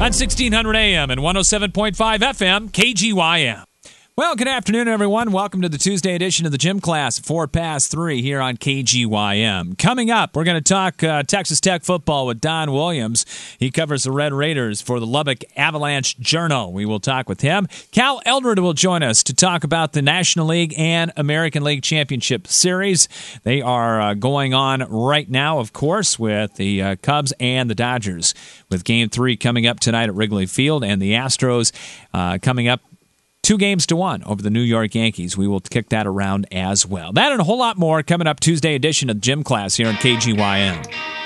on 1600 AM and 107.5 FM, KGYM. Well, good afternoon, everyone. Welcome to the Tuesday edition of the Gym Class at 3 here on KGYM. Coming up, we're going to talk Texas Tech football with Don Williams. He covers the Red Raiders for the Lubbock Avalanche Journal. We will talk with him. Cal Eldred will join us to talk about the National League and American League Championship Series. They are going on right now, of course, with the Cubs and the Dodgers, with Game 3 coming up tonight at Wrigley Field, and the Astros coming up 2-1 over the New York Yankees. We will kick that around as well. That and a whole lot more coming up Tuesday edition of Gym Class here on KGYM.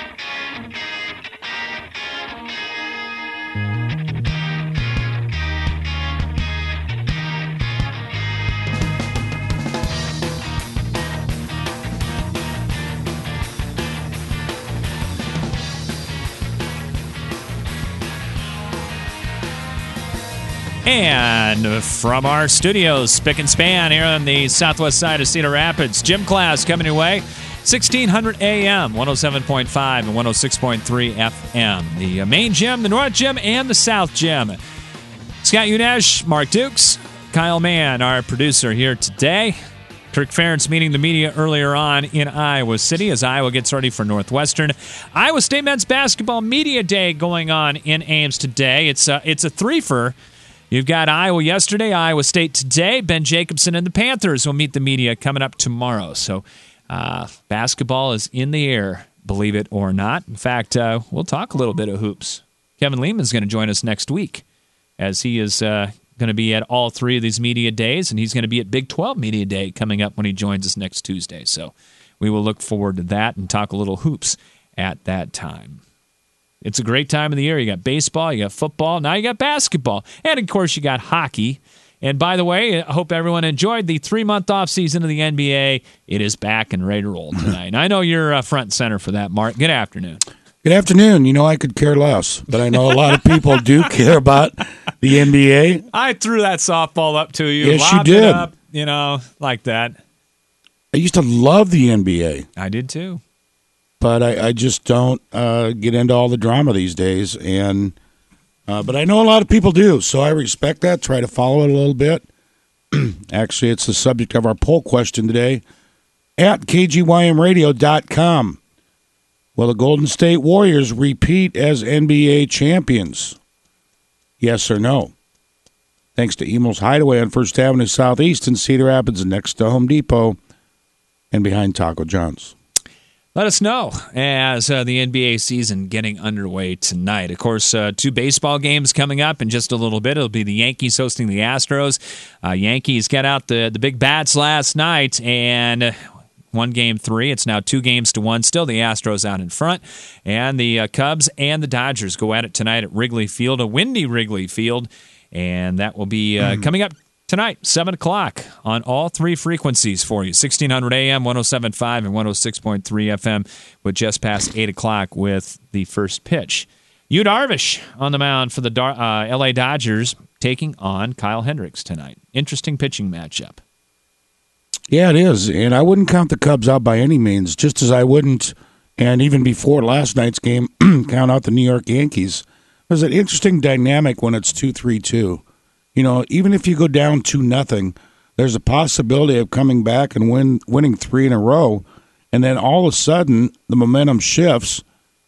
And from our studios, Spick and Span here on the southwest side of Cedar Rapids, Gym Class coming your way, 1600 AM, 107.5 and 106.3 FM. The main gym, the North Gym, and the South Gym. Scott Unesh, Mark Dukes, Kyle Mann, our producer here today. Kirk Ferentz meeting the media earlier on in Iowa City as Iowa gets ready for Northwestern. Iowa State Men's Basketball Media Day going on in Ames today. It's a threefer. You've got Iowa yesterday, Iowa State today. Ben Jacobson and the Panthers will meet the media coming up tomorrow. So basketball is in the air, believe it or not. In fact, we'll talk a little bit of hoops. Kevin Lehman's going to join us next week, as he is going to be at all three of these media days, and he's going to be at Big 12 Media Day coming up when he joins us next Tuesday. So we will look forward to that and talk a little hoops at that time. It's a great time of the year. You got baseball, you got football, now you got basketball. And, of course, you got hockey. And, by the way, I hope everyone enjoyed the 3-month off-season of the NBA. It is back and ready to roll tonight. And I know you're front and center for that, Mark. Good afternoon. Good afternoon. You know, I could care less, but I know a lot of people do care about the NBA. I threw that softball up to you. Yes, you did. It up, like that. I used to love the NBA. I did, too. But I just don't get into all the drama these days, and but I know a lot of people do, so I respect that. Try to follow it a little bit. Actually, it's the subject of our poll question today at KGYMradio.com. Will the Golden State Warriors repeat as NBA champions? Yes or no? Thanks to Emo's Hideaway on First Avenue Southeast in Cedar Rapids, next to Home Depot and behind Taco John's. Let us know as the NBA season getting underway tonight. Of course, 2 baseball games coming up in just a little bit. It'll be the Yankees hosting the Astros. Yankees got out the big bats last night and won Game 3. It's now 2-1. Still the Astros out in front. And the Cubs and the Dodgers go at it tonight at Wrigley Field, a windy Wrigley Field. And that will be coming up tonight, 7 o'clock, on all 3 frequencies for you. 1600 AM, 107.5, and 106.3 FM, with just past 8 o'clock with the first pitch. Yu Darvish on the mound for the L.A. Dodgers, taking on Kyle Hendricks tonight. Interesting pitching matchup. Yeah, it is, and I wouldn't count the Cubs out by any means, just as I wouldn't, and even before last night's game, count out the New York Yankees. There's an interesting dynamic when it's 2-3-2. You know, even if you go down 2-0, there's a possibility of coming back and winning 3 in a row, and then all of a sudden the momentum shifts,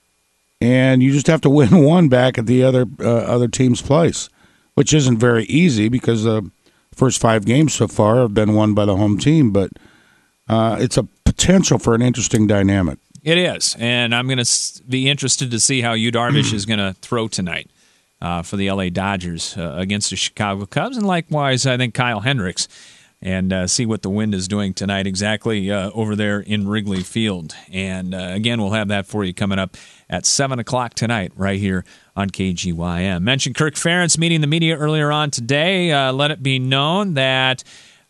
and you just have to win 1 back at the other team's place, which isn't very easy because the first 5 games so far have been won by the home team. But it's a potential for an interesting dynamic. It is, and I'm going to be interested to see how Yu Darvish is going to throw tonight. For the L.A. Dodgers against the Chicago Cubs, and likewise, I think Kyle Hendricks, and see what the wind is doing tonight exactly over there in Wrigley Field. And again, we'll have that for you coming up at 7 o'clock tonight right here on KGYM. Mentioned Kirk Ferentz meeting the media earlier on today. Let it be known that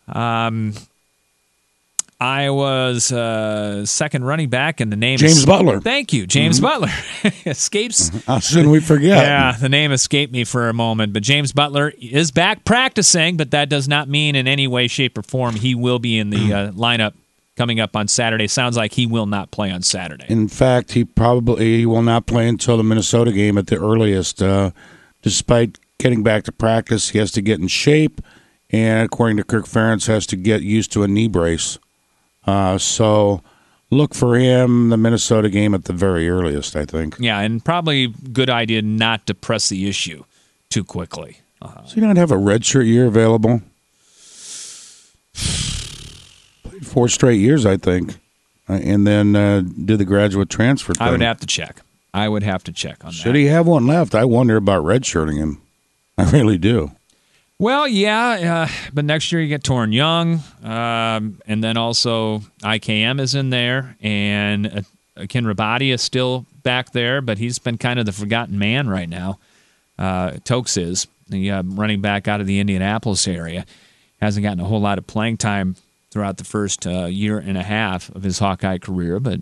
Iowa's second running back, and the name James Butler. Thank you, James Butler. Escapes. How shouldn't we forget? Yeah, the name escaped me for a moment. But James Butler is back practicing, but that does not mean in any way, shape, or form he will be in the lineup coming up on Saturday. Sounds like he will not play on Saturday. In fact, he will not play until the Minnesota game at the earliest. despite getting back to practice, he has to get in shape, and according to Kirk Ferentz, has to get used to a knee brace. So look for him the Minnesota game at the very earliest, I think. Yeah, and probably good idea not to press the issue too quickly. So you don't have a redshirt year available? 4 straight years, I think, and then do the graduate transfer thing. I would have to check. on that. Should he have one left? I wonder about redshirting him. I really do. Well, yeah, but next year you get Torrin Young, and then also IKM is in there, and Ken Rabati is still back there, but he's been kind of the forgotten man right now. Tokes is, the running back out of the Indianapolis area. Hasn't gotten a whole lot of playing time throughout the first year and a half of his Hawkeye career, but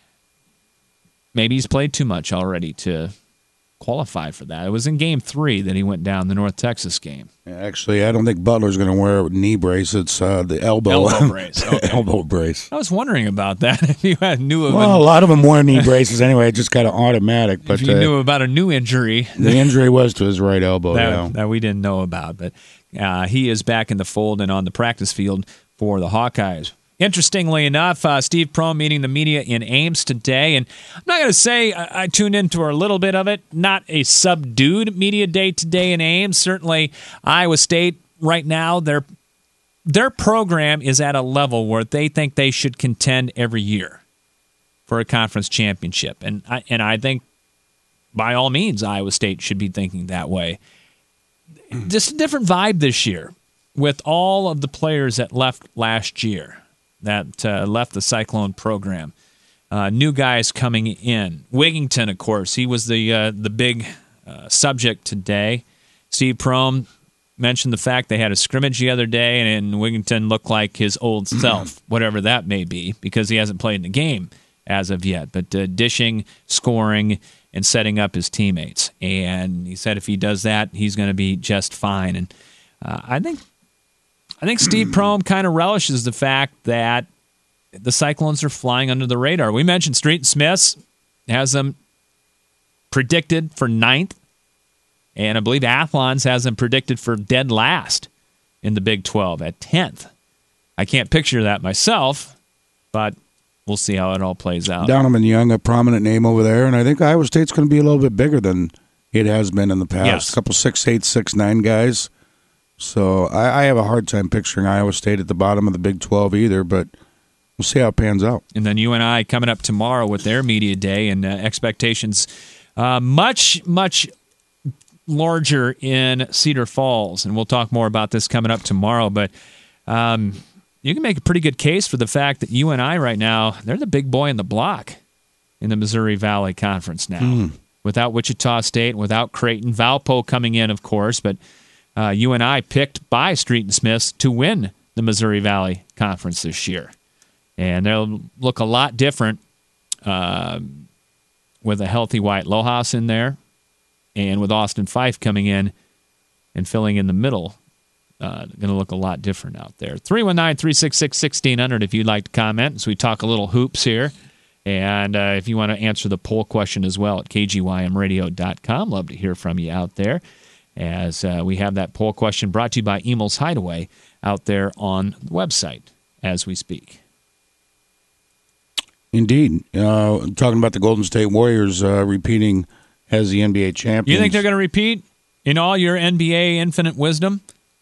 maybe he's played too much already to qualify for that. It was in Game 3 that he went down, the North Texas game. Actually, I don't think Butler's going to wear a knee brace. It's the elbow brace. Okay. elbow brace. I was wondering about that. If you knew of a lot of them wear knee braces anyway. It's just kind of automatic. But if you knew about a new injury. The injury was to his right elbow. That we didn't know about. But he is back in the fold and on the practice field for the Hawkeyes. Interestingly enough, Steve Prohm meeting the media in Ames today, and I'm not going to say I tuned into a little bit of it. Not a subdued media day today in Ames. Certainly, Iowa State right now, their program is at a level where they think they should contend every year for a conference championship, and I think by all means Iowa State should be thinking that way. Just a different vibe this year with all of the players that left last year. That left the Cyclone program. New guys coming in. Wigington, of course, he was the big subject today. Steve Prohm mentioned the fact they had a scrimmage the other day, and Wigington looked like his old self, whatever that may be, because he hasn't played in a game as of yet. But dishing, scoring, and setting up his teammates. And he said if he does that, he's going to be just fine. And I think Steve Prohm kind of relishes the fact that the Cyclones are flying under the radar. We mentioned Street Smiths has them predicted for 9th, and I believe Athlon's has them predicted for dead last in the Big 12 at 10th. I can't picture that myself, but we'll see how it all plays out. Donovan Young, a prominent name over there, and I think Iowa State's going to be a little bit bigger than it has been in the past. Yes. A couple 6'8", 6'9" guys. So I have a hard time picturing Iowa State at the bottom of the Big 12 either, but we'll see how it pans out. And then UNI coming up tomorrow with their media day, and expectations much, much larger in Cedar Falls. And we'll talk more about this coming up tomorrow. But you can make a pretty good case for the fact that UNI right now, they're the big boy in the block in the Missouri Valley Conference now. Without Wichita State, without Creighton. Valpo coming in, of course, but UNI picked by Street and Smiths to win the Missouri Valley Conference this year. And they'll look a lot different with a healthy Wyatt Lohaus in there and with Austin Fife coming in and filling in the middle. Going to look a lot different out there. 319-366-1600 if you'd like to comment as we talk a little hoops here. And if you want to answer the poll question as well at kgymradio.com. Love to hear from you out there. As we have that poll question brought to you by Emel's Hideaway out there on the website as we speak. Indeed. Talking about the Golden State Warriors repeating as the NBA champions. You think they're going to repeat in all your NBA infinite wisdom?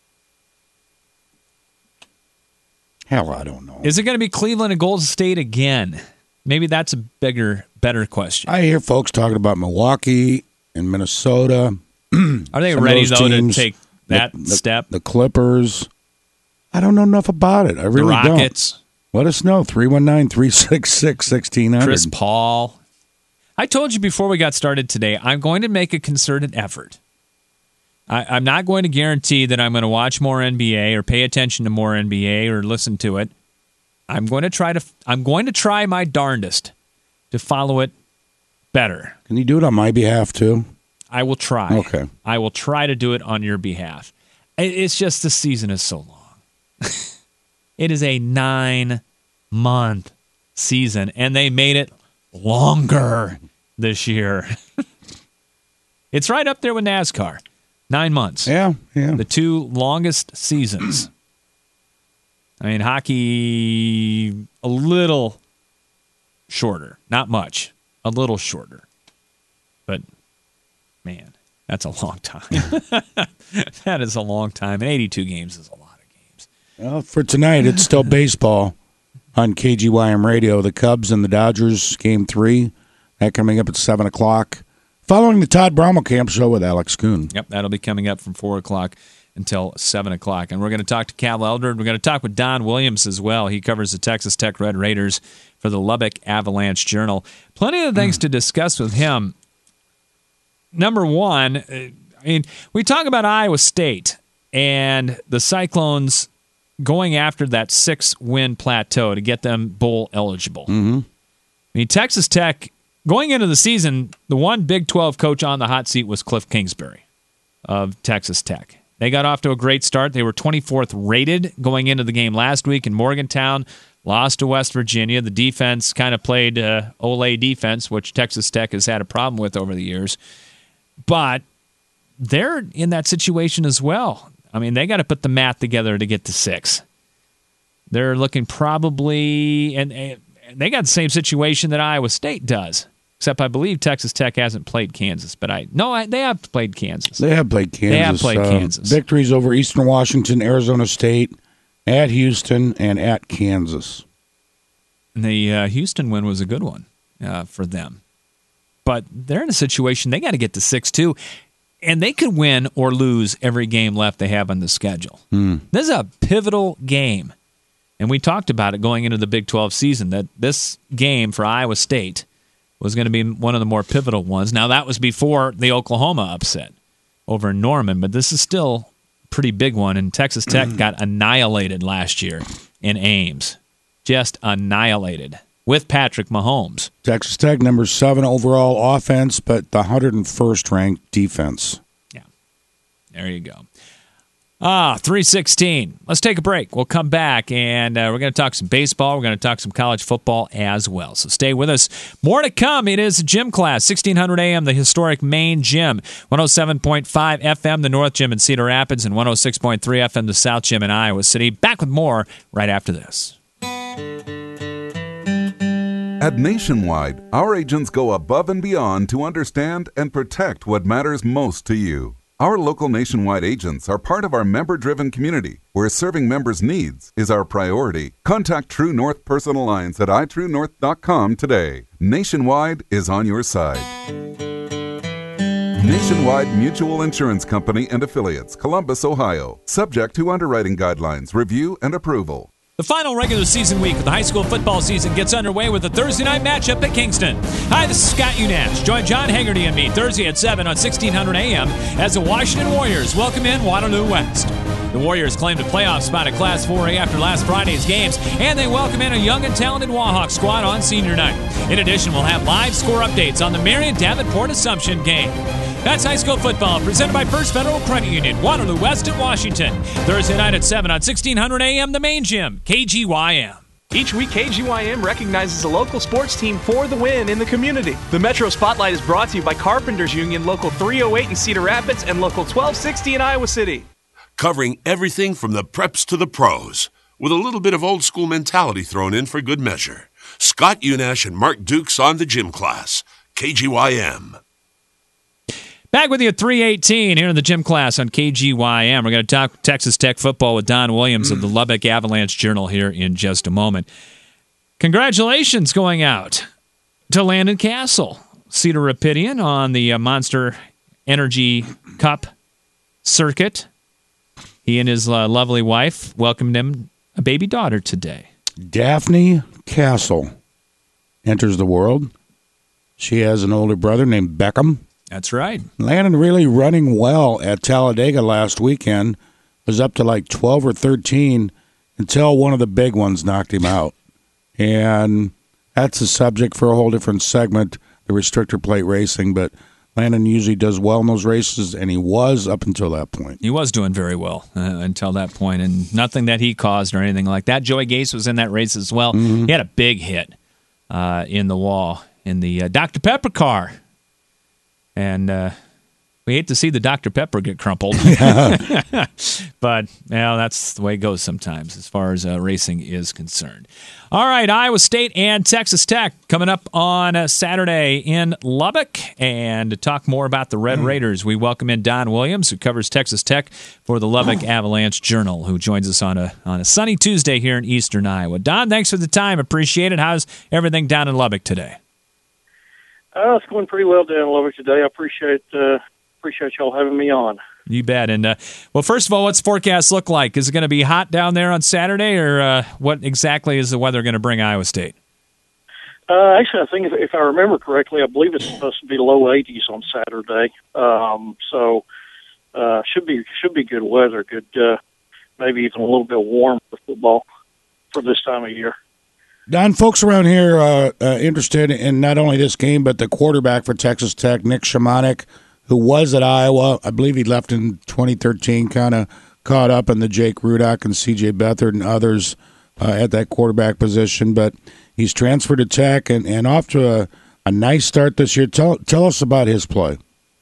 Hell, I don't know. Is it going to be Cleveland and Golden State again? Maybe that's a better question. I hear folks talking about Milwaukee and Minnesota. Are they ready, though, to take that step? The Clippers. I don't know enough about it. I really don't. The Rockets. Let us know. 319-366-1600. Chris Paul. I told you before we got started today, I'm going to make a concerted effort. I'm not going to guarantee that I'm going to watch more NBA or pay attention to more NBA or listen to it. I'm going to try my darndest to follow it better. Can you do it on my behalf, too? I will try. Okay. I will try to do it on your behalf. It's just the season is so long. It is a 9-month season, and they made it longer this year. It's right up there with NASCAR. 9 months. Yeah. The 2 longest seasons. I mean, hockey, a little shorter. Not much. A little shorter. But, man, that's a long time. That is a long time. And 82 games is a lot of games. Well, for tonight, it's still baseball on KGYM Radio. The Cubs and the Dodgers, Game 3. That coming up at 7 o'clock. Following the Todd Brommelkamp Show with Alex Kuhn. Yep, that'll be coming up from 4 o'clock until 7 o'clock. And we're going to talk to Cal Eldred. We're going to talk with Don Williams as well. He covers the Texas Tech Red Raiders for the Lubbock Avalanche Journal. Plenty of things to discuss with him. Number one, I mean, we talk about Iowa State and the Cyclones going after that 6-win plateau to get them bowl eligible. Mm-hmm. I mean, Texas Tech, going into the season, the one Big 12 coach on the hot seat was Cliff Kingsbury of Texas Tech. They got off to a great start. They were 24th rated going into the game last week in Morgantown, lost to West Virginia. The defense kind of played Ole defense, which Texas Tech has had a problem with over the years. But they're in that situation as well. I mean, they got to put the math together to get to 6. They're looking probably, and they got the same situation that Iowa State does. Except I believe Texas Tech hasn't played Kansas, but they have played Kansas. They have played Kansas. Victories over Eastern Washington, Arizona State, at Houston, and at Kansas. And the Houston win was a good one for them. But they're in a situation they got to get to 6 too, and they could win or lose every game left they have on the schedule. This is a pivotal game, and we talked about it going into the Big 12 season that this game for Iowa State was going to be one of the more pivotal ones. Now, that was before the Oklahoma upset over in Norman, but this is still a pretty big one, and Texas Tech got annihilated last year in Ames. Just annihilated with Patrick Mahomes. Texas Tech, number 7 overall offense, but the 101st ranked defense. Yeah, there you go. 3:16. Let's take a break. We'll come back, and we're going to talk some baseball. We're going to talk some college football as well. So stay with us. More to come. It is Gym Class, 1600 AM, the historic main gym. 107.5 FM, the North Gym in Cedar Rapids, and 106.3 FM, the South Gym in Iowa City. Back with more right after this. At Nationwide, our agents go above and beyond to understand and protect what matters most to you. Our local Nationwide agents are part of our member-driven community, where serving members' needs is our priority. Contact True North Personal Lines at itruenorth.com today. Nationwide is on your side. Nationwide Mutual Insurance Company and Affiliates, Columbus, Ohio. Subject to underwriting guidelines, review, and approval. The final regular season week of the high school football season gets underway with a Thursday night matchup at Kingston. Hi, this is Scott Unash. Join John Haggerty and me Thursday at 7 on 1600 AM as the Washington Warriors welcome in Waterloo West. The Warriors claimed a playoff spot at Class 4A after last Friday's games, and they welcome in a young and talented Wahawk squad on senior night. In addition, we'll have live score updates on the Marion Davenport Assumption game. That's high school football, presented by First Federal Credit Union, Waterloo West in Washington. Thursday night at 7 on 1600 AM, the main gym, KGYM. Each week, KGYM recognizes a local sports team for the win in the community. The Metro Spotlight is brought to you by Carpenters Union, Local 308 in Cedar Rapids and Local 1260 in Iowa City. Covering everything from the preps to the pros, with a little bit of old school mentality thrown in for good measure. Scott Unash and Mark Dukes on the Gym Class, KGYM. Back with you at 3:18 here in the Gym Class on KGYM. We're going to talk Texas Tech football with Don Williams of the Lubbock Avalanche Journal here in just a moment. Congratulations going out to Landon Castle, Cedar Rapidian, on the Monster Energy Cup circuit. He and his lovely wife welcomed him a baby daughter today. Daphne Castle enters the world. She has an older brother named Beckham. That's right. Landon really running well at Talladega last weekend. Was up to like 12 or 13 until one of the big ones knocked him out. And that's a subject for a whole different segment, the restrictor plate racing. But Landon usually does well in those races, and he was up until that point. He was doing very well until that point, and nothing that he caused or anything like that. Joey Gase was in that race as well. Mm-hmm. He had a big hit in the wall in the Dr. Pepper car. And We hate to see the Dr. Pepper get crumpled. But, that's the way it goes sometimes as far as racing is concerned. All right, Iowa State and Texas Tech coming up on Saturday in Lubbock. And to talk more about the Red Raiders, we welcome in Don Williams, who covers Texas Tech for the Lubbock Avalanche Journal, who joins us on a sunny Tuesday here in eastern Iowa. Don, thanks for the time. Appreciate it. How's everything down in Lubbock today? It's going pretty well down in Lubbock today. I appreciate y'all having me on. You bet. And, well, first of all, what's the forecast look like? Is it going to be hot down there on Saturday, or what exactly is the weather going to bring Iowa State? Actually, I think if I remember correctly, I believe it's supposed to be low 80s on Saturday. So should be good weather. Good, maybe even a little bit warm for football for this time of year. Don, folks around here are interested in not only this game, but the quarterback for Texas Tech, Nick Shimonek, who was at Iowa. I believe he left in 2013, kind of caught up in the Jake Rudock and C.J. Beathard and others at that quarterback position. But he's transferred to Tech and off to a nice start this year. Tell us about his play.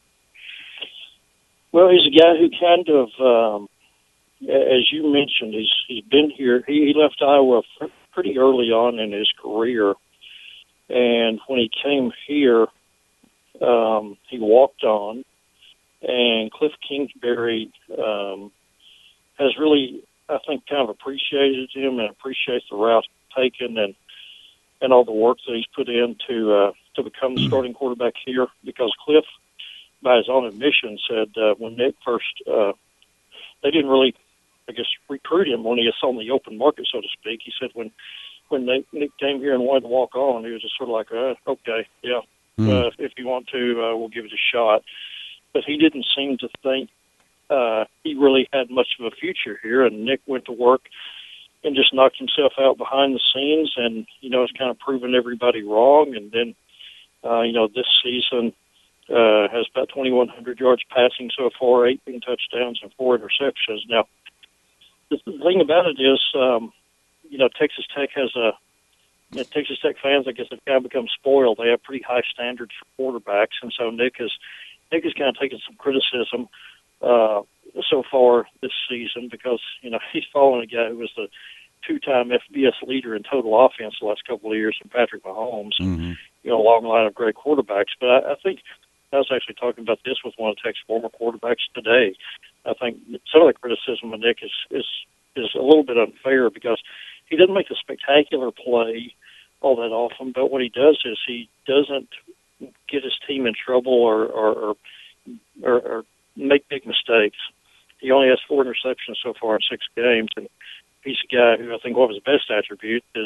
Well, he's a guy who kind of, as you mentioned, he's been here. He left Iowa pretty early on in his career. And when he came here, he walked on, and Cliff Kingsbury has really, I think, kind of appreciated him and appreciates the route taken and all the work that he's put in to become the starting quarterback here. Because Cliff, by his own admission, said when Nick first, they didn't really, I guess, recruit him when he was on the open market, so to speak. He said when Nick came here and wanted to walk on, he was just sort of like, okay, yeah. If you want to, we'll give it a shot. But he didn't seem to think he really had much of a future here, and Nick went to work and just knocked himself out behind the scenes, and, it's kind of proven everybody wrong. And then, this season has about 2,100 yards passing so far, 18 touchdowns and 4 interceptions. Now, the thing about it is, Texas Tech Texas Tech fans, I guess, have kind of become spoiled. They have pretty high standards for quarterbacks, and so Nick has kind of taken some criticism so far this season because he's following a guy who was the 2-time FBS leader in total offense the last couple of years, in Patrick Mahomes. Mm-hmm. A long line of great quarterbacks. But I think I was actually talking about this with one of Tech's former quarterbacks today. I think some of the criticism of Nick is a little bit unfair because he doesn't make a spectacular play all that often, but what he does is he doesn't get his team in trouble or make big mistakes. He only has 4 interceptions so far in 6 games, and he's a guy who I think one of his best attributes is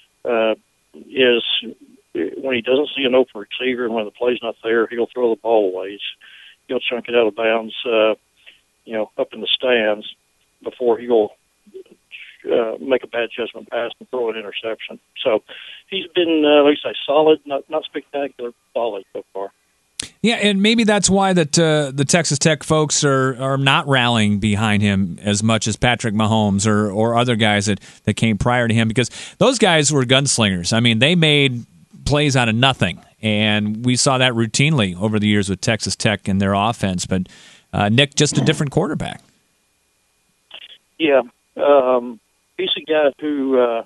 when he doesn't see an open receiver and when the play's not there, he'll throw the ball away. He'll chunk it out of bounds, up in the stands before he'll make a bad judgment pass and throw an interception. So he's been, like I say, solid, not spectacular, solid so far. Yeah, and maybe that's why the Texas Tech folks are not rallying behind him as much as Patrick Mahomes or other guys that came prior to him, because those guys were gunslingers. I mean, they made plays out of nothing, and we saw that routinely over the years with Texas Tech and their offense. But Nick, just a different quarterback. Yeah. He's a guy who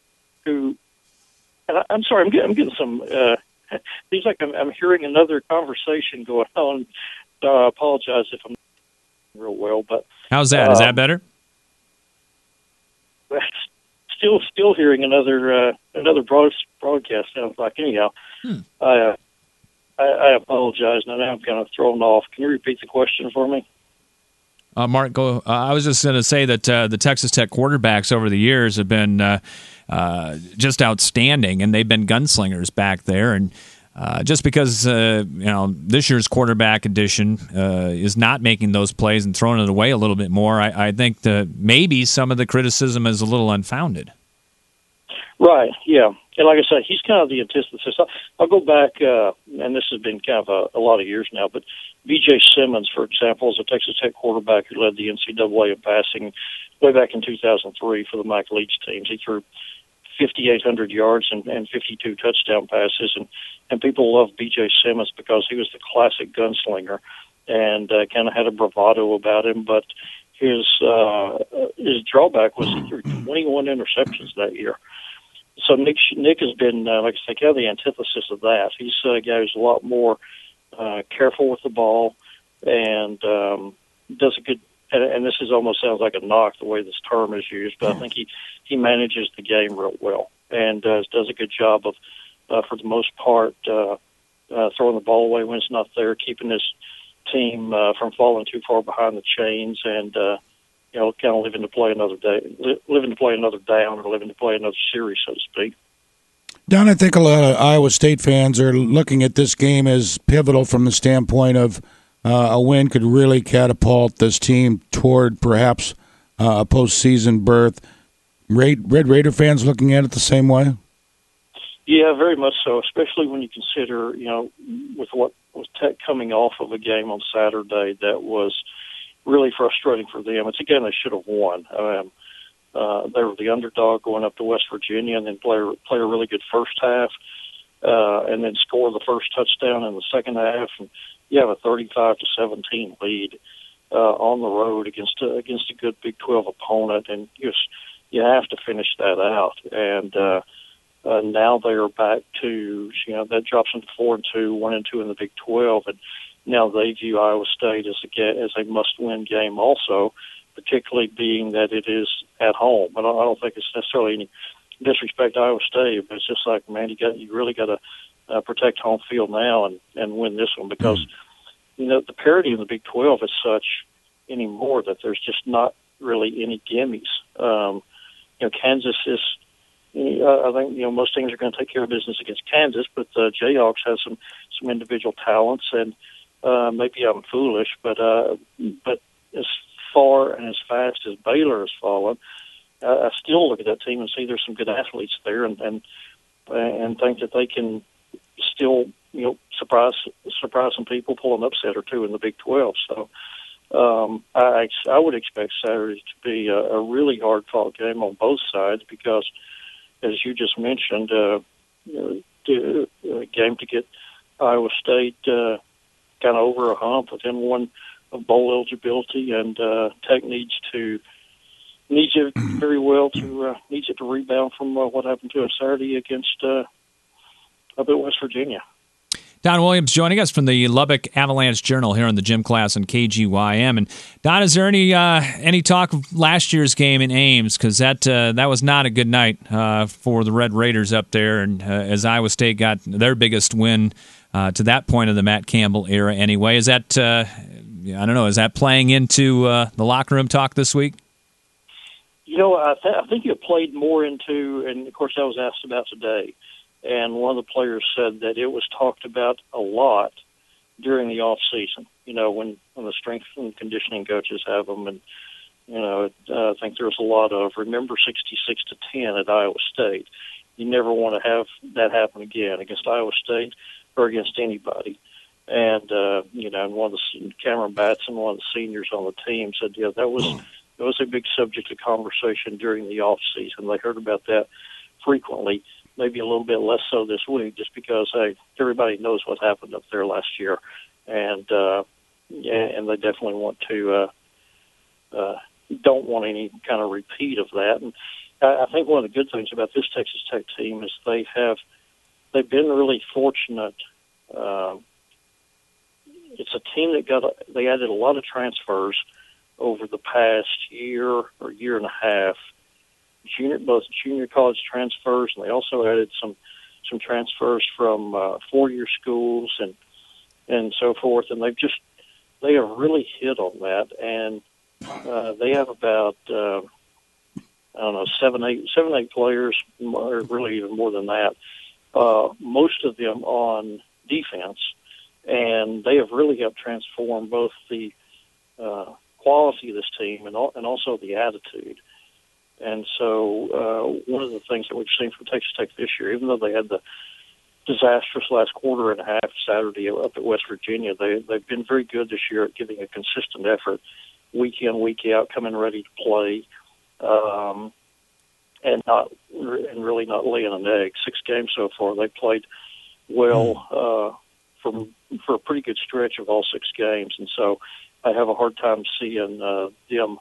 and I'm sorry, I'm getting some. Seems like I'm hearing another conversation going on. I apologize if I'm not real well, but how's that? Is that better? Still hearing another broadcast. Sounds like anyhow. I apologize. Now I'm kind of thrown off. Can you repeat the question for me? Mark, go. I was just going to say that the Texas Tech quarterbacks over the years have been just outstanding, and they've been gunslingers back there. And just because this year's quarterback edition is not making those plays and throwing it away a little bit more, I think that maybe some of the criticism is a little unfounded. Right. Yeah. And like I say, he's kind of the antithesis. I'll go back, and this has been kind of a lot of years now, but B.J. Simmons, for example, is a Texas Tech quarterback who led the NCAA in passing way back in 2003 for the Mike Leach teams. He threw 5,800 yards and 52 touchdown passes, and people love B.J. Simmons because he was the classic gunslinger. and kind of had a bravado about him. But his drawback was he threw 21 interceptions that year. So Nick has been, like I say, kind of the antithesis of that. He's a guy who's a lot more careful with the ball and does a good. And this is almost sounds like a knock the way this term is used, but I think he manages the game real well and does a good job of, for the most part, throwing the ball away when it's not there, keeping his team from falling too far behind the chains, and kind of living to play another down, or living to play another series, so to speak. Don, I think a lot of Iowa State fans are looking at this game as pivotal from the standpoint of a win could really catapult this team toward perhaps a postseason berth. Red Raider fans looking at it the same way? Yeah, very much so, especially when you consider, with what was Tech coming off of a game on Saturday that was really frustrating for them. It's a game they should have won. They were the underdog going up to West Virginia and then play a really good first half and then score the first touchdown in the second half. And you have a 35-17 lead on the road against a good Big 12 opponent, and you have to finish that out. And now they are back to that drops them to 4-2, 1-2 in the Big 12, and now they view Iowa State as a must-win game also, particularly being that it is at home. I don't think it's necessarily any disrespect to Iowa State, but it's just like, man, you really got to protect home field now and win this one, because the parity in the Big 12 is such anymore that there's just not really any gimmies. Kansas is. I think most teams are going to take care of business against Kansas, but the Jayhawks have some individual talents, and maybe I'm foolish, but as far and as fast as Baylor has fallen, I still look at that team and see there's some good athletes there, and think that they can still surprise some people, pull an upset or two in the Big 12. So I would expect Saturday to be a really hard fought game on both sides, because, as you just mentioned, a game to get Iowa State kind of over a hump within one of bowl eligibility, and Tech needs it very well needs it to rebound from what happened to us Saturday against up at West Virginia. Don Williams joining us from the Lubbock Avalanche Journal here on the Gym Class on KGYM. And Don, is there any talk of last year's game in Ames? Because that was not a good night for the Red Raiders up there, and as Iowa State got their biggest win to that point of the Matt Campbell era. Anyway, is that I don't know? Is that playing into the locker room talk this week? I think it played more into, and of course, I was asked about today. And one of the players said that it was talked about a lot during the off season. When the strength and conditioning coaches have them, and I think there was a lot of, remember 66-10 at Iowa State. You never want to have that happen again against Iowa State or against anybody. And and one of the Cameron Batson, one of the seniors on the team, said, that was a big subject of conversation during the off season. They heard about that frequently. Maybe a little bit less so this week, just because everybody knows what happened up there last year, and they definitely want to don't want any kind of repeat of that. And I think one of the good things about this Texas Tech team is they've been really fortunate. It's a team that they added a lot of transfers over the past year or year and a half. Both junior college transfers, and they also added some transfers from 4-year schools and so forth. And they have really hit on that, and they have about 7-8 players, or really even more than that. Most of them on defense, and they have really helped transform both the quality of this team and also the attitude. And so one of the things that we've seen from Texas Tech this year, even though they had the disastrous last quarter and a half Saturday up at West Virginia, they've been very good this year at giving a consistent effort week in, week out, coming ready to play, and really not laying an egg. 6 games so far. They played well for a pretty good stretch of all 6 games, and so I have a hard time seeing them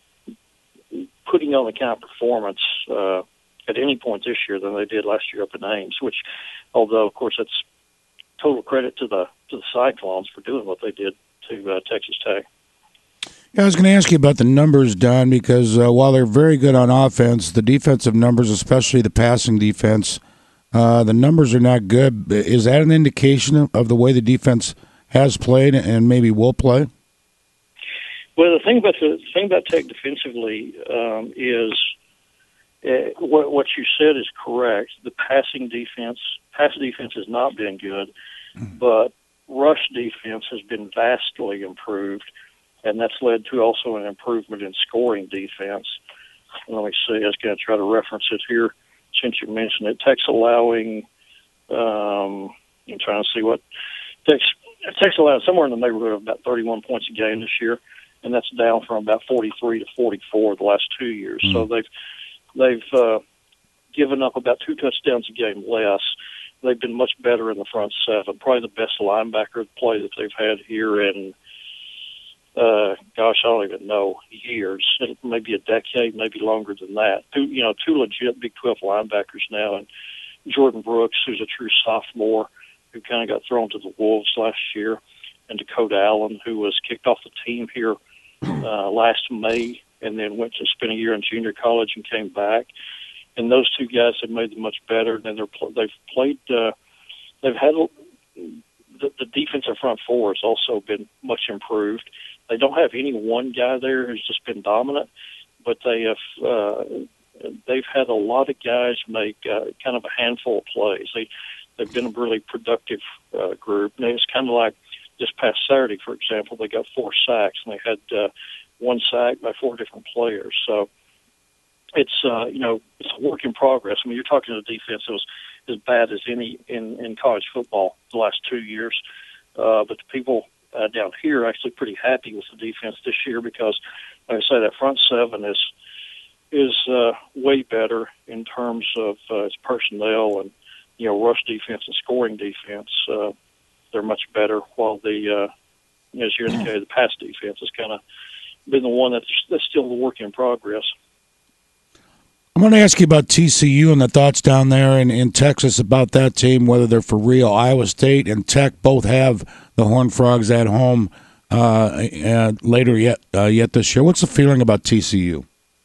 putting on the kind of performance at any point this year than they did last year up in Ames. Which, although of course that's total credit to the Cyclones for doing what they did to Texas Tech. Yeah, I was going to ask you about the numbers, Don, because while they're very good on offense, the defensive numbers, especially the passing defense, the numbers are not good. Is that an indication of the way the defense has played and maybe will play? Well, the thing about Tech defensively is what you said is correct. The pass defense has not been good, but rush defense has been vastly improved, and that's led to also an improvement in scoring defense. Let me see. I was going to try to reference it here since you mentioned it. Tech's allowing. I'm trying to see what Tech's allowed somewhere in the neighborhood of about 31 points a game this year, and that's down from about 43 to 44 the last 2 years. So they've given up about 2 touchdowns a game less. They've been much better in the front seven. Probably the best linebacker play that they've had here in, I don't even know, years. Maybe a decade, maybe longer than that. Two legit Big 12 linebackers now, and Jordan Brooks, who's a true sophomore, who kind of got thrown to the wolves last year, and Dakota Allen, who was kicked off the team here last May, and then went to spend a year in junior college and came back. And those 2 guys have made them much better. And they've played. They've had the defensive front four has also been much improved. They don't have any one guy there who's just been dominant, but they have. They've had a lot of guys make kind of a handful of plays. They've been a really productive group. And it's kind of like this past Saturday, for example, they got 4 sacks, and they had 1 sack by 4 different players. So it's it's a work in progress. I mean, you're talking to a defense that was as bad as any in college football the last 2 years. But the people down here are actually pretty happy with the defense this year because, like I say, that front seven is way better in terms of its personnel and rush defense and scoring defense. They're much better, while the as you indicated, the pass defense has kind of been the one that's still a work in progress. I'm going to ask you about TCU and the thoughts down there in Texas about that team, whether they're for real. Iowa State and Tech both have the Horned Frogs at home later yet this year. What's the feeling about TCU?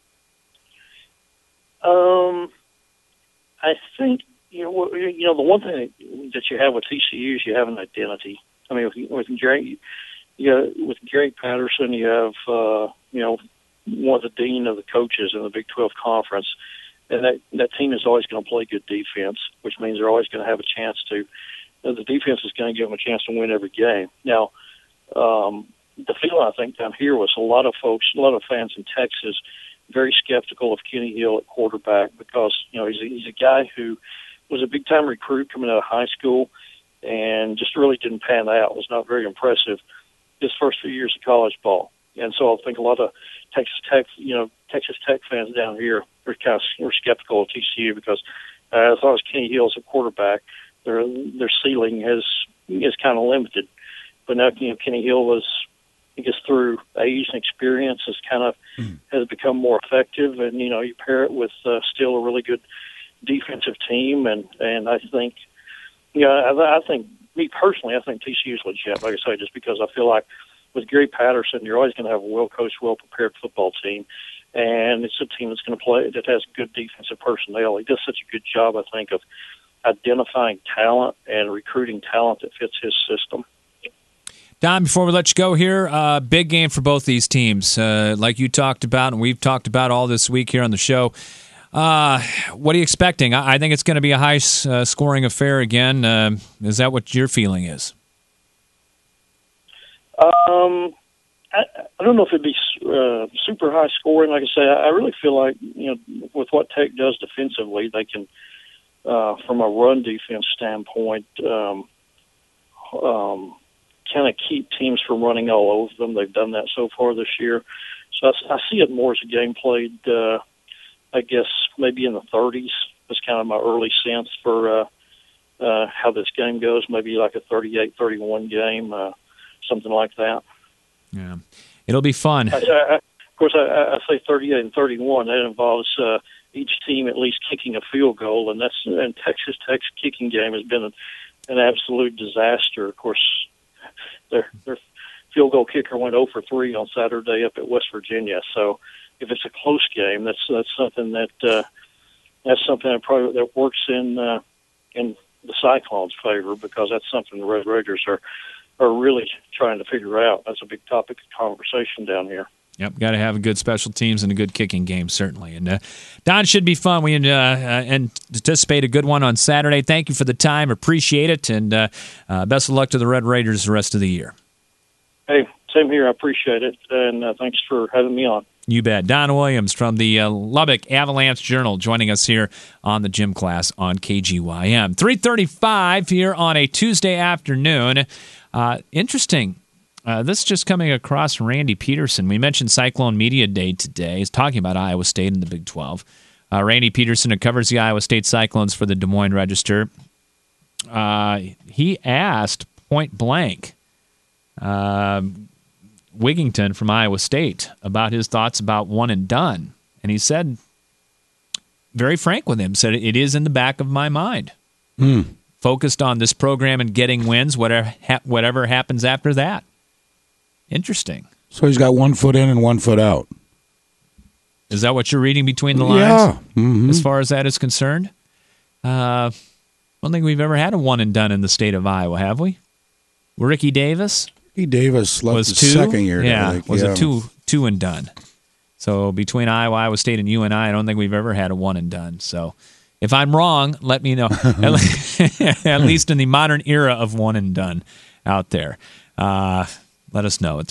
I think the one thing that you have with TCU is you have an identity. I mean, with Gary Patterson, you have one of the dean of the coaches in the Big 12 Conference, and that team is always going to play good defense, which means they're always going to have a chance to. The defense is going to give them a chance to win every game. Now, the feeling I think down here was a lot of fans in Texas very skeptical of Kenny Hill at quarterback because he's a guy who was a big time recruit coming out of high school and just really didn't pan out. Was not very impressive his first few years of college ball. And so I think a lot of Texas Tech fans down here were skeptical of TCU because as long as Kenny Hill is a quarterback, their ceiling is kind of limited. But now Kenny Hill was, I guess, through age and experience, has become more effective, and you pair it with still a really good defensive team, and I think I think me personally, I think TCU is legit. Like I say, just because I feel like with Gary Patterson, you're always going to have a well-coached, well-prepared football team, and it's a team that's going to play that has good defensive personnel. He does such a good job, I think, of identifying talent and recruiting talent that fits his system. Don, before we let you go here, big game for both these teams, like you talked about and we've talked about all this week here on the show. What are you expecting? I think it's going to be a high-scoring affair again. Is that what your feeling is? I don't know if it'd be super high scoring. Like I say, I really feel like with what Tech does defensively, they can, from a run defense standpoint, kind of keep teams from running all over them. They've done that so far this year, so I see it more as a game played. I guess maybe in the 30s. That's kind of my early sense for how this game goes, maybe like a 38-31 game, something like that. Yeah, it'll be fun. Of course, I say 38-31. That involves each team at least kicking a field goal, and Texas Tech's kicking game has been an absolute disaster. Of course, their field goal kicker went 0 for 3 on Saturday up at West Virginia. So, if it's a close game, that's something that probably that works in the Cyclones' favor, because that's something the Red Raiders are really trying to figure out. That's a big topic of conversation down here. Yep, got to have a good special teams and a good kicking game, certainly. And Don, should be fun. We anticipate a good one on Saturday. Thank you for the time. Appreciate it. And best of luck to the Red Raiders the rest of the year. Hey, same here. I appreciate it. And thanks for having me on. You bet. Don Williams from the Lubbock Avalanche Journal joining us here on the Gym Class on KGYM. 3:35 here on a Tuesday afternoon. Interesting. This is just coming across from Randy Peterson. We mentioned Cyclone Media Day today. He's talking about Iowa State in the Big 12. Randy Peterson, who covers the Iowa State Cyclones for the Des Moines Register, he asked point blank Wigington from Iowa State about his thoughts about one and done. And he said, very frank with him, said, it is in the back of my mind. Focused on this program and getting wins, whatever happens after that. Interesting. So he's got 1 foot in and 1 foot out. Is that what you're reading between the lines? Yeah. Mm-hmm. As far as that is concerned? I don't think we've ever had a one and done in the state of Iowa, have we? Ricky Davis? Ricky Davis left was his two? second year. Yeah, a two and done. So between Iowa State, and UNI, I don't think we've ever had a one and done. So if I'm wrong, let me know. At least in the modern era of one and done out there. Let us know at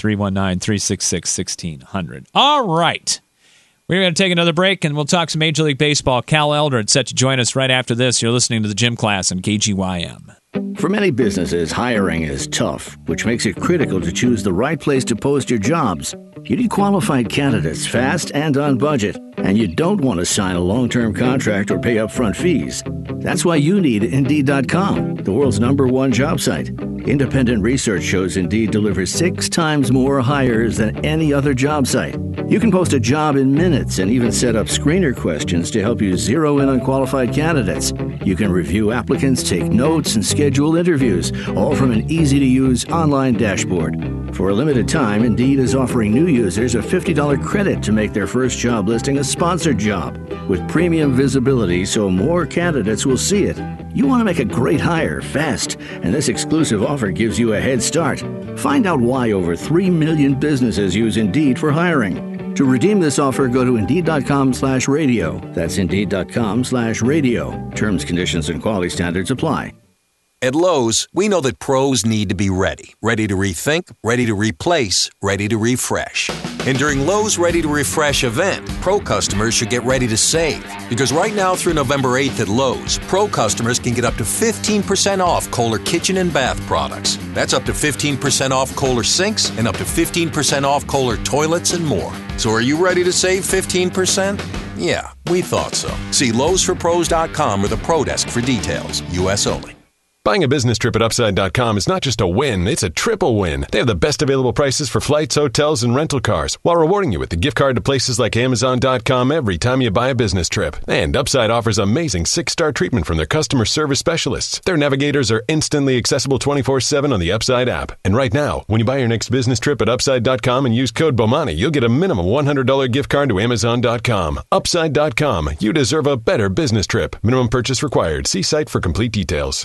319-366-1600. All right. We're going to take another break, and we'll talk some Major League Baseball. Cal Eldred set to join us right after this. You're listening to the Gym Class on KGYM. For many businesses, hiring is tough, which makes it critical to choose the right place to post your jobs. You need qualified candidates fast and on budget, and you don't want to sign a long-term contract or pay upfront fees. That's why you need Indeed.com, the world's #1 job site. Independent research shows Indeed delivers 6 times more hires than any other job site. You can post a job in minutes and even set up screener questions to help you zero in on qualified candidates. You can review applicants, take notes, and schedule interviews, all from an easy-to-use online dashboard. For a limited time, Indeed is offering new users a $50 credit to make their first job listing a sponsored job, with premium visibility so more candidates will see it. You want to make a great hire fast, and this exclusive offer gives you a head start. Find out why over 3 million businesses use Indeed for hiring. To redeem this offer, go to Indeed.com/radio. That's Indeed.com/radio. Terms, conditions, and quality standards apply. At Lowe's, we know that pros need to be ready. Ready to rethink, ready to replace, ready to refresh. And during Lowe's Ready to Refresh event, Pro customers should get ready to save. Because right now through November 8th at Lowe's, Pro customers can get up to 15% off Kohler kitchen and bath products. That's up to 15% off Kohler sinks and up to 15% off Kohler toilets and more. So are you ready to save 15%? Yeah, we thought so. See Lowe'sForPros.com or the Pro Desk for details. U.S. only. Buying a business trip at Upside.com is not just a win, it's a triple win. They have the best available prices for flights, hotels, and rental cars, while rewarding you with a gift card to places like Amazon.com every time you buy a business trip. And Upside offers amazing 6-star treatment from their customer service specialists. Their navigators are instantly accessible 24/7 on the Upside app. And right now, when you buy your next business trip at Upside.com and use code BOMANI, you'll get a minimum $100 gift card to Amazon.com. Upside.com. You deserve a better business trip. Minimum purchase required. See site for complete details.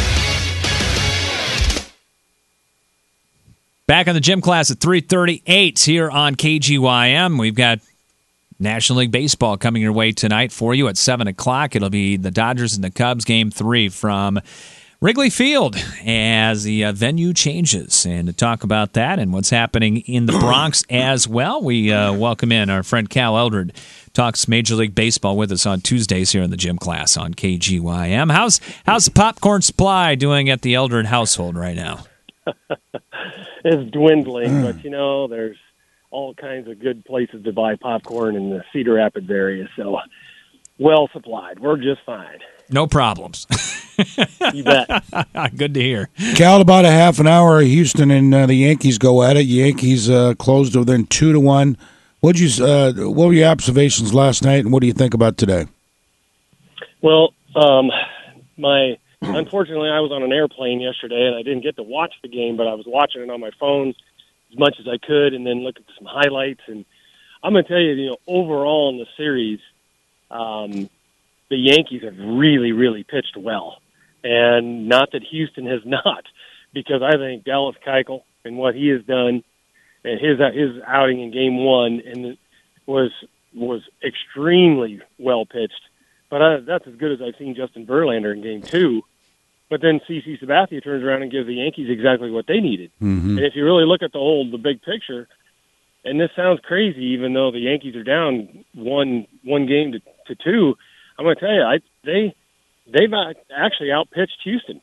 Back on the Gym Class at 3:38 here on KGYM. We've got National League Baseball coming your way tonight for you at 7 o'clock. It'll be the Dodgers and the Cubs, Game 3 from Wrigley Field as the venue changes. And to talk about that and what's happening in the Bronx as well, we welcome in our friend Cal Eldred. Talks Major League Baseball with us on Tuesdays here in the Gym Class on KGYM. How's the popcorn supply doing at the Eldred household right now? It's dwindling, but, there's all kinds of good places to buy popcorn in the Cedar Rapids area, so well supplied. We're just fine. No problems. You bet. Good to hear. Cal, about a half an hour, Houston and the Yankees go at it. Yankees closed within 2-1. What were your observations last night, and what do you think about today? Well, unfortunately, I was on an airplane yesterday, and I didn't get to watch the game, but I was watching it on my phone as much as I could, and then look at some highlights. And I'm going to tell you, overall in the series, the Yankees have really, really pitched well. And not that Houston has not, because I think Dallas Keuchel and what he has done, and his outing in Game 1 and was extremely well pitched. But that's as good as I've seen Justin Verlander in Game 2. But then CC Sabathia turns around and gives the Yankees exactly what they needed. Mm-hmm. And if you really look at the big picture, and this sounds crazy, even though the Yankees are down one game to 2, I'm going to tell you, they've actually outpitched Houston.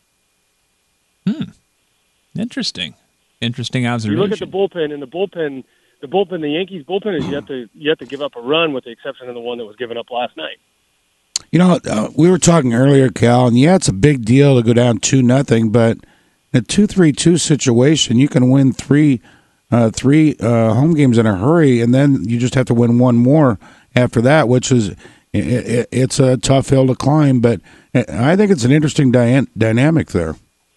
Interesting observation. You look at the bullpen, and the Yankees bullpen is yet to give up a run, with the exception of the one that was given up last night. We were talking earlier, Cal, and it's a big deal to go down 2-0, but in a 2-3-2 situation, you can win three home games in a hurry, and then you just have to win one more after that, which is it's a tough hill to climb. But I think it's an interesting dynamic there.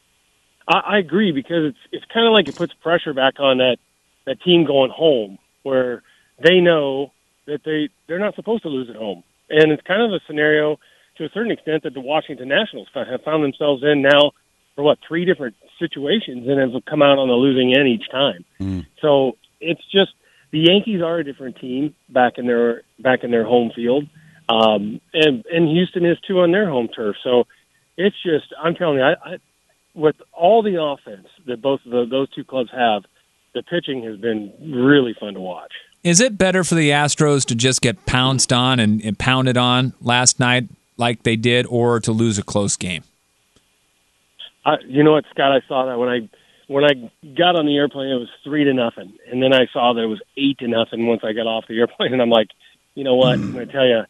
I agree, because it's kind of like it puts pressure back on that team going home, where they know that they're not supposed to lose at home. And it's kind of a scenario, to a certain extent, that the Washington Nationals have found themselves in now for, 3 different situations, and have come out on the losing end each time. So it's just, the Yankees are a different team back in their home field, and Houston is too on their home turf. So it's just, I'm telling you, with all the offense that both of those two clubs have, the pitching has been really fun to watch. Is it better for the Astros to just get pounced on and pounded on last night like they did, or to lose a close game? You know what, Scott? I saw that when I got on the airplane, it was 3-0, and then I saw that it was 8-0 once I got off the airplane, and I'm like, you know what? I'm going to tell you,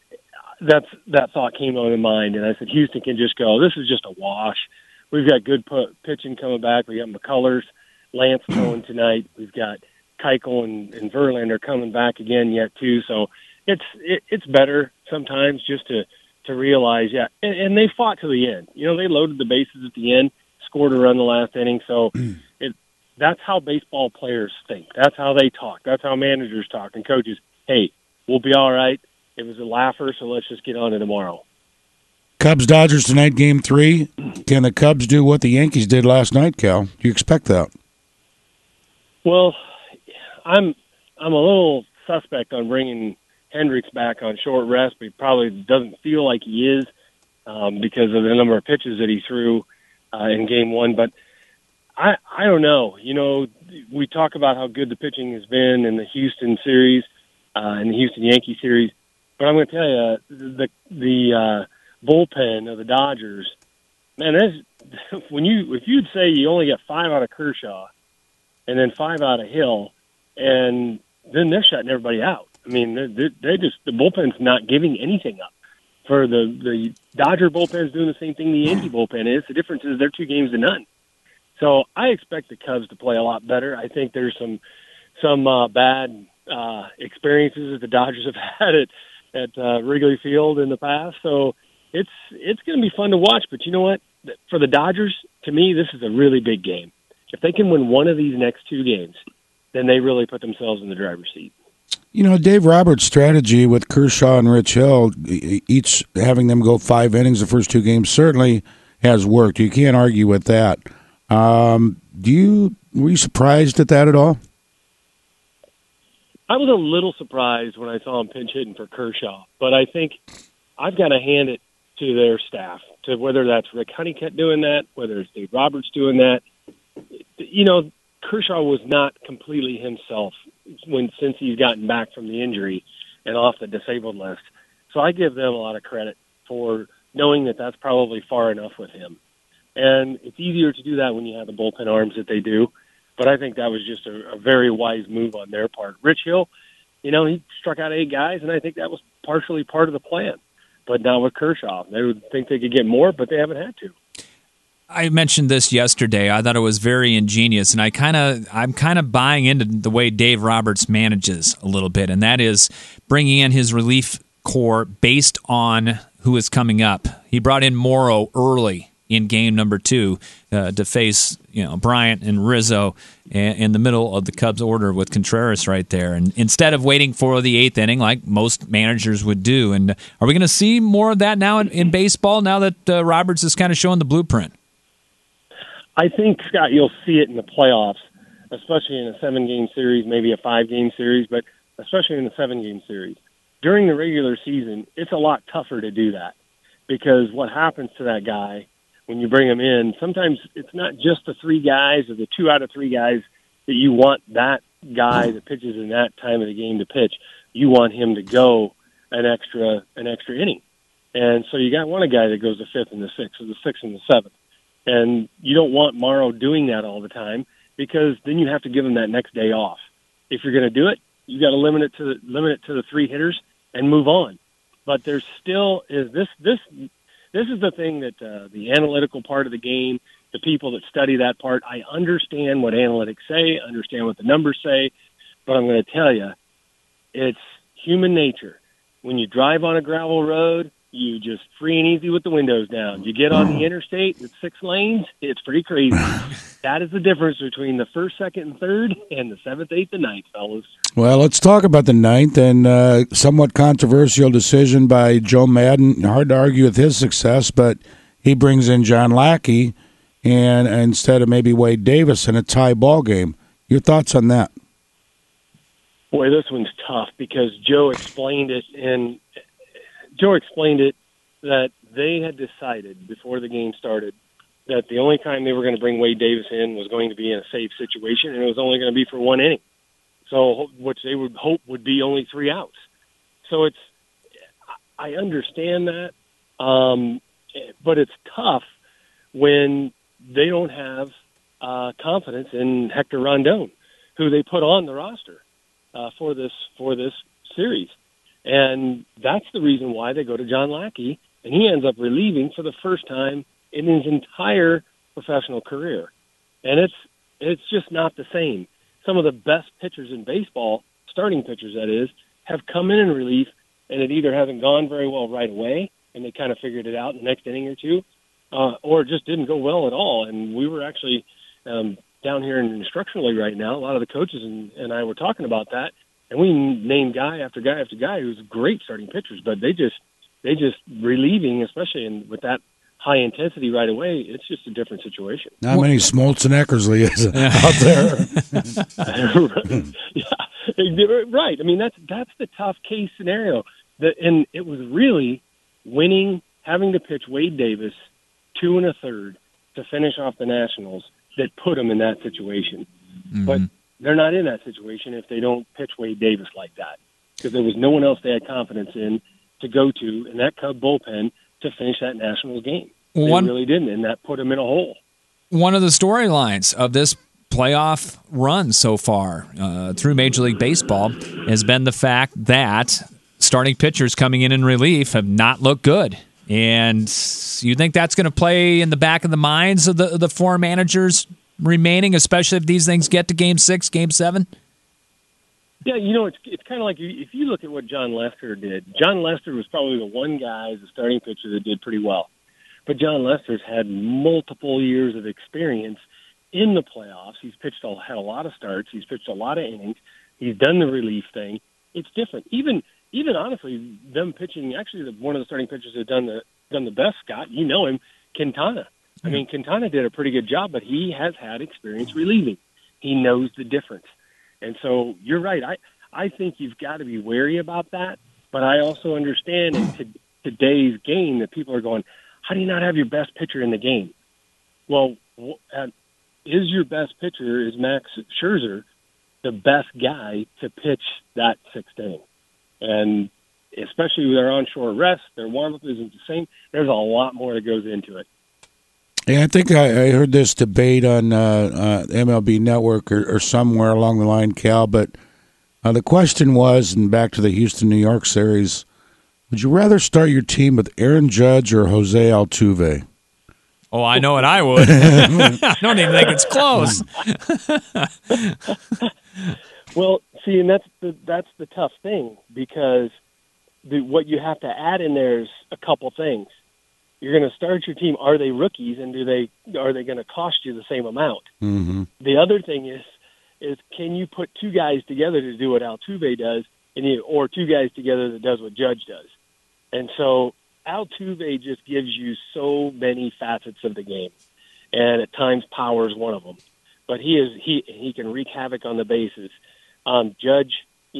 that thought came on my mind, and I said, Houston can just go. This is just a wash. We've got good pitching coming back. We got McCullers, Lance throwing tonight. We've got Keuchel and Verlander coming back again yet too. So it's better sometimes just to realize, and they fought to the end. They loaded the bases at the end, scored a run the last inning. So that's how baseball players think. That's how they talk. That's how managers talk and coaches. Hey, we'll be all right. It was a laugher, so let's just get on to tomorrow. Cubs-Dodgers tonight, Game 3. Can the Cubs do what the Yankees did last night, Cal? Do you expect that? Well, I'm a little suspect on bringing Hendricks back on short rest, but he probably doesn't feel like he is because of the number of pitches that he threw in Game 1. But I don't know. We talk about how good the pitching has been in the Houston series, in the Houston Yankee series, but I'm going to tell you, the bullpen of the Dodgers, man, if you'd say you only get 5 out of Kershaw and then 5 out of Hill, and then they're shutting everybody out. I mean, the bullpen's not giving anything up. For the Dodger bullpen's doing the same thing the Yankee bullpen is. The difference is they're 2 games to none. So I expect the Cubs to play a lot better. I think there's some bad experiences that the Dodgers have had at Wrigley Field in the past. So it's going to be fun to watch. But you know what? For the Dodgers, to me, this is a really big game. If they can win one of these next 2 games, then they really put themselves in the driver's seat. Dave Roberts' strategy with Kershaw and Rich Hill, each having them go 5 innings the first 2 games, certainly has worked. You can't argue with that. Were you surprised at that at all? I was a little surprised when I saw him pinch hitting for Kershaw, but I think I've got to hand it to their staff, to whether that's Rick Honeycutt doing that, whether it's Dave Roberts doing that. Kershaw was not completely himself since he's gotten back from the injury and off the disabled list. So I give them a lot of credit for knowing that that's probably far enough with him. And it's easier to do that when you have the bullpen arms that they do. But I think that was just a very wise move on their part. Rich Hill, he struck out 8 guys, and I think that was partially part of the plan. but not with Kershaw. They would think they could get more, but they haven't had to. I mentioned this yesterday. I thought it was very ingenious, and I'm kind of buying into the way Dave Roberts manages a little bit, and that is bringing in his relief corps based on who is coming up. He brought in Morrow early in game number 2 to face Bryant and Rizzo in the middle of the Cubs order with Contreras right there, and instead of waiting for the 8th inning like most managers would do. And are we going to see more of that now in baseball now that Roberts is kind of showing the blueprint? I think, Scott, you'll see it in the playoffs, especially in a 7-game series, maybe a 5-game series, but especially in the 7-game series. During the regular season, it's a lot tougher to do that because what happens to that guy when you bring him in, sometimes it's not just the 3 guys or the 2 out of 3 guys that you want that guy that pitches in that time of the game to pitch. You want him to go an extra inning. And so you got one guy that goes the 5th and the 6th or the 6th and the 7th. And you don't want Morrow doing that all the time because then you have to give him that next day off. If you're going to do it, you got to limit it to the 3 hitters and move on. But there still is this is the thing that the analytical part of the game, the people that study that part, I understand what analytics say, understand what the numbers say, but I'm going to tell you, it's human nature. When you drive on a gravel road, you just free and easy with the windows down. You get on the interstate with 6 lanes, it's pretty crazy. That is the difference between the 1st, 2nd, and 3rd and the 7th, 8th, and 9th, fellas. Well, let's talk about the 9th and somewhat controversial decision by Joe Madden. Hard to argue with his success, but he brings in John Lackey and instead of maybe Wade Davis in a tie ball game. Your thoughts on that? Boy, this one's tough because Joe explained it that they had decided before the game started that the only time they were going to bring Wade Davis in was going to be in a safe situation, and it was only going to be for 1 inning. So, which they would hope would be only 3 outs. So I understand that, but it's tough when they don't have confidence in Hector Rondon, who they put on the roster for this series. And that's the reason why they go to John Lackey, and he ends up relieving for the first time in his entire professional career. And it's just not the same. Some of the best pitchers in baseball, starting pitchers that is, have come in relief, and it either hasn't gone very well right away, and they kind of figured it out in the next inning or 2, or it just didn't go well at all. And we were actually down here instructionally right now. A lot of the coaches and I were talking about that. And we named guy after guy after guy who's great starting pitchers, but they just relieving, especially with that high intensity right away. It's just a different situation. Not many Smoltz and Eckersley is out there. Yeah, right. I mean, that's the tough case scenario. And it was really having to pitch Wade Davis 2 1/3 to finish off the Nationals that put him in that situation. Mm-hmm. But they're not in that situation if they don't pitch Wade Davis like that, because there was no one else they had confidence in to go to in that Cub bullpen to finish that Nationals game. They really didn't, and that put them in a hole. One of the storylines of this playoff run so far through Major League Baseball has been the fact that starting pitchers coming in relief have not looked good. And you think that's going to play in the back of the minds of the 4 managers remaining, especially if these things get to Game 6, Game 7? Yeah, it's kind of like if you look at what John Lester did. John Lester was probably the one guy as a starting pitcher that did pretty well. But John Lester's had multiple years of experience in the playoffs. He's had a lot of starts. He's pitched a lot of innings. He's done the relief thing. It's different. Even honestly, them pitching. Actually, one of the starting pitchers that done the best, Scott. You know him, Quintana. I mean, Quintana did a pretty good job, but he has had experience relieving. He knows the difference. And so you're right. I think you've got to be wary about that. But I also understand in today's game that people are going, how do you not have your best pitcher in the game? Well, is your best pitcher, is Max Scherzer, the best guy to pitch that 6th inning? And especially when they're on short rest, their warm-up isn't the same. There's a lot more that goes into it. Yeah, I think I heard this debate on MLB Network or somewhere along the line, Cal, but the question was, and back to the Houston-New York series, Would you rather start your team with Aaron Judge or Jose Altuve? Oh, I know what I would. I don't even think it's close. Well, see, and that's the tough thing, because what you have to add in there is a couple things. You're going to start your team. Are they rookies, and are they going to cost you the same amount? Mm-hmm. The other thing is can you put two guys together to do what Altuve does, or two guys together that does what Judge does? And so Altuve just gives you so many facets of the game, and at times power is one of them. But he can wreak havoc on the bases. Judge,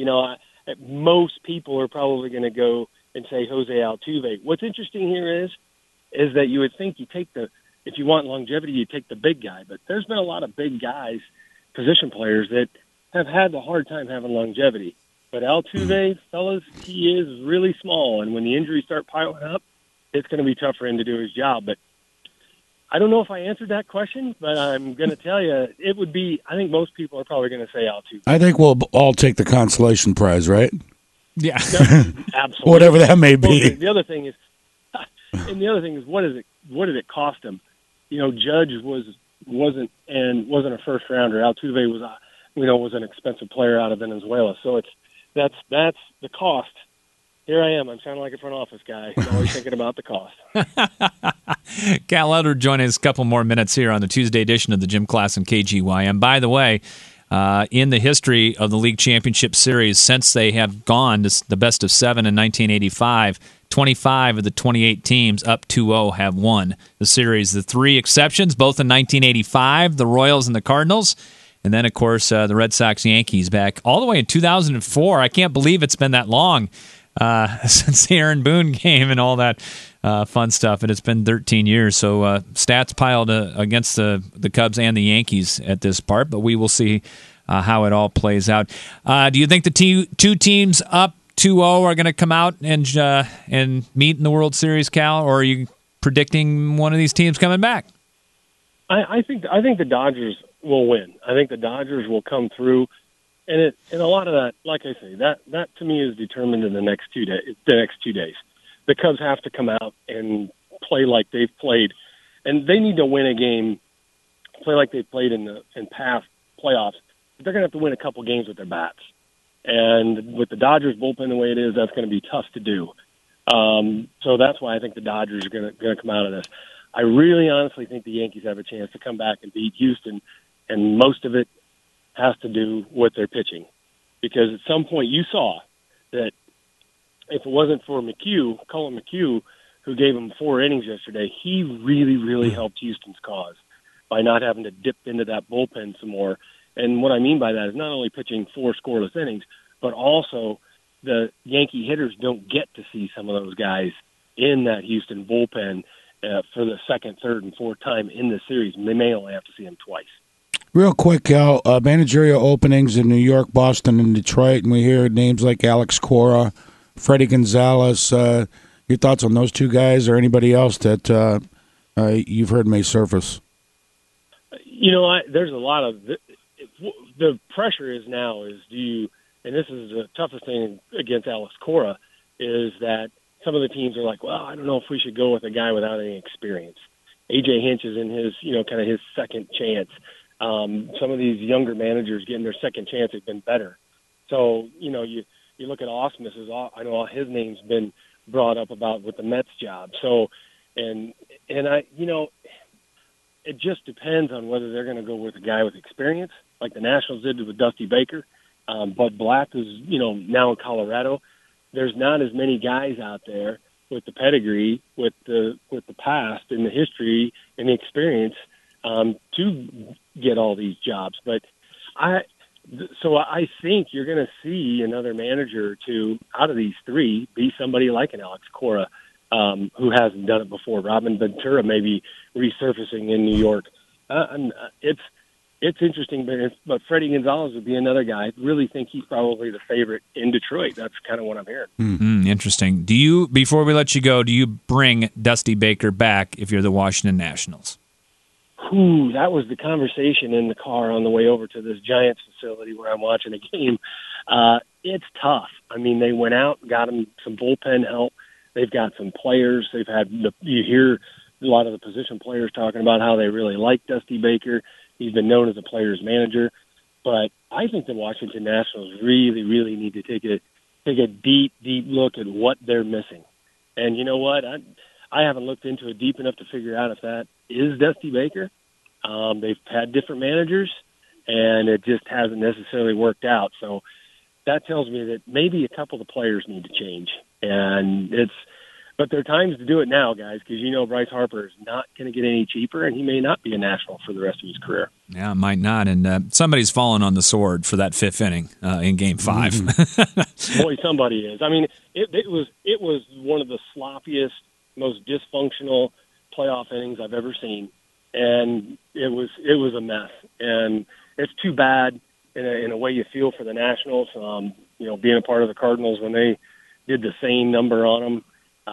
most people are probably going to go and say Jose Altuve. What's interesting here is that you would think if you want longevity, you take the big guy. But there's been a lot of big guys, position players, that have had a hard time having longevity. But Altuve, fellas, he is really small, and when the injuries start piling up, it's going to be tough for him to do his job. But I don't know if I answered that question, but I'm going to tell you it would be. I think most people are probably going to say Altuve. I think we'll all take the consolation prize, right? Yeah, absolutely. Whatever that may be. Well, the other thing is, what did it cost him? Judge wasn't a first rounder. Altuve was an expensive player out of Venezuela. So that's the cost. Here I am. I'm sounding like a front office guy. I'm always thinking about the cost. Cal Edward joining us a couple more minutes here on the Tuesday edition of the Gym Class and KGYM. By the way, in the history of the League Championship Series, since they have gone to the best of 7 in 1985, 25 of the 28 teams up 2-0 have won the series. The three exceptions, both in 1985, the Royals and the Cardinals. And then, of course, the Red Sox, Yankees back all the way in 2004. I can't believe it's been that long since the Aaron Boone game and all that fun stuff. And it's been 13 years. So stats piled against the Cubs and the Yankees at this part. But we will see how it all plays out. Do you think the two teams up 2-0 are going to come out and meet in the World Series, Cal? Or are you predicting one of these teams coming back? I think the Dodgers will win. I think the Dodgers will come through, and a lot of that, like I say, that to me is determined in the next 2 days. The Cubs have to come out and play like they've played, and they need to win a game, play like they've played in past playoffs. They're going to have to win a couple games with their bats, and with the Dodgers bullpen the way it is, that's going to be tough to do. So that's why I think the Dodgers are going to come out of this. I really honestly think the Yankees have a chance to come back and beat Houston, and most of it has to do with their pitching. Because at some point you saw that if it wasn't for Colin McHugh, who gave him 4 innings yesterday, he really, really helped Houston's cause by not having to dip into that bullpen some more. And what I mean by that is not only pitching 4 scoreless innings, but also the Yankee hitters don't get to see some of those guys in that Houston bullpen for the second, third, and fourth time in the series. They may only have to see him twice. Real quick, Cal, managerial openings in New York, Boston, and Detroit, and we hear names like Alex Cora, Freddie Gonzalez. Your thoughts on those two guys or anybody else that you've heard may surface? There's a lot of the pressure is now is and this is the toughest thing against Alex Cora, is that some of the teams are like, well, I don't know if we should go with a guy without any experience. A.J. Hinch is in his, kind of his second chance. Some of these younger managers getting their second chance have been better. So, you look at Ausmus, I know his name's been brought up about with the Mets job. So, and I, it just depends on whether they're going to go with a guy with experience, like the Nationals did with Dusty Baker. Bud Black is, now in Colorado. There's not as many guys out there with the pedigree, with the past and the history and the experience to get all these jobs. But I think you're going to see another manager or two out of these three be somebody like an Alex Cora, who hasn't done it before. Robin Ventura may be resurfacing in New York. It's interesting, but Freddie Gonzalez would be another guy. I really think he's probably the favorite in Detroit. That's kind of what I'm hearing. Interesting. Before we let you go, do you bring Dusty Baker back if you're the Washington Nationals? That was the conversation in the car on the way over to this Giants facility where I'm watching a game. It's tough. I mean, they went out, got him some bullpen help. They've got some players. You hear a lot of the position players talking about how they really like Dusty Baker. He's been known as a player's manager. But I think the Washington Nationals really, really need to take a deep, deep look at what they're missing. And you know what? I haven't looked into it deep enough to figure out if that is Dusty Baker. They've had different managers, and it just hasn't necessarily worked out. So that tells me that maybe a couple of the players need to change. But there are times to do it now, guys, because you know Bryce Harper is not going to get any cheaper, and he may not be a National for the rest of his career. Yeah, might not. And somebody's fallen on the sword for that fifth inning in Game 5. Boy, somebody is. I mean, it was one of the sloppiest, most dysfunctional playoff innings I've ever seen, and it was a mess. And it's too bad in a way you feel for the Nationals. Being a part of the Cardinals when they did the same number on them.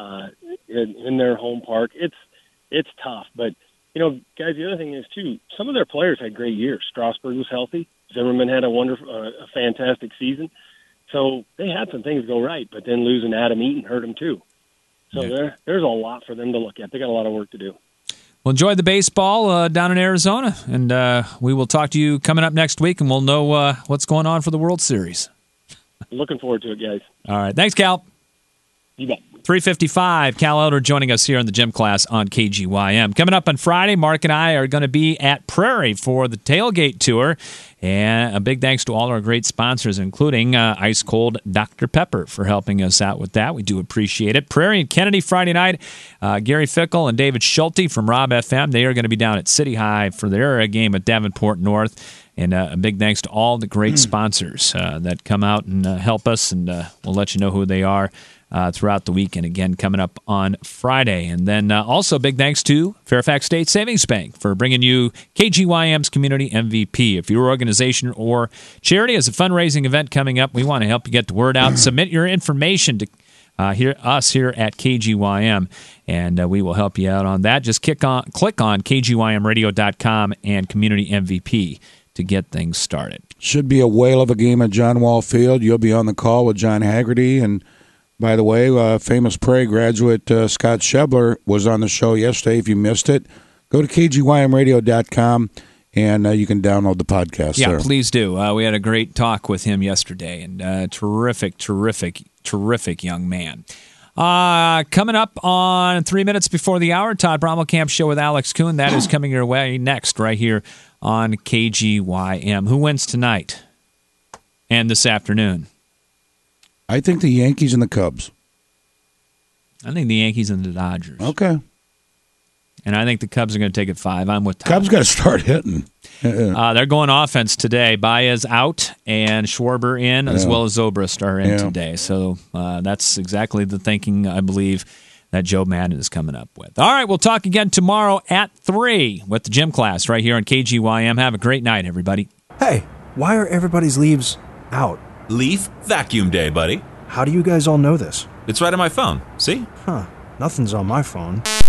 In their home park, it's tough. But guys, the other thing is too, some of their players had great years. Strasburg was healthy. Zimmerman had a fantastic season. So they had some things go right, but then losing Adam Eaton hurt them too. So there's a lot for them to look at. They got a lot of work to do. Well, enjoy the baseball down in Arizona, and we will talk to you coming up next week, and we'll know what's going on for the World Series. Looking forward to it, guys. All right, thanks, Cal. You bet. 3:55, Cal Elder joining us here in the gym class on KGYM. Coming up on Friday, Mark and I are going to be at Prairie for the Tailgate Tour. And a big thanks to all our great sponsors, including Ice Cold Dr. Pepper, for helping us out with that. We do appreciate it. Prairie and Kennedy Friday night. Gary Fickle and David Schulte from Rob FM. They are going to be down at City High for their game at Davenport North. And a big thanks to all the great sponsors that come out and help us, and we'll let you know who they are throughout the weekend, again, coming up on Friday. And then also big thanks to Fairfax State Savings Bank for bringing you KGYM's Community MVP. If your organization or charity has a fundraising event coming up, we want to help you get the word out. Submit your information to us here at KGYM, and we will help you out on that. Just click on KGYMradio.com and Community MVP to get things started. Should be a whale of a game at John Wall Field. You'll be on the call with John Haggerty. And by the way, famous Prairie graduate Scott Shebler was on the show yesterday. If you missed it, go to KGYMradio.com and you can download the podcast there. Yeah, please do. We had a great talk with him yesterday, and terrific young man. Coming up on 3 minutes before the hour, Todd Brommelkamp Show with Alex Kuhn. That is coming your way next right here on KGYM. Who wins tonight and this afternoon? I think the Yankees and the Cubs. I think the Yankees and the Dodgers. Okay. And I think the Cubs are going to take it 5. I'm with Todd. Cubs got to start hitting. They're going offense today. Baez out and Schwarber in, as well as Zobrist are in today. So that's exactly the thinking, I believe, that Joe Madden is coming up with. All right, we'll talk again tomorrow at 3 with the gym class right here on KGYM. Have a great night, everybody. Hey, why are everybody's leaves out? Leaf vacuum day, buddy. How do you guys all know this? It's right on my phone. See? Huh. Nothing's on my phone.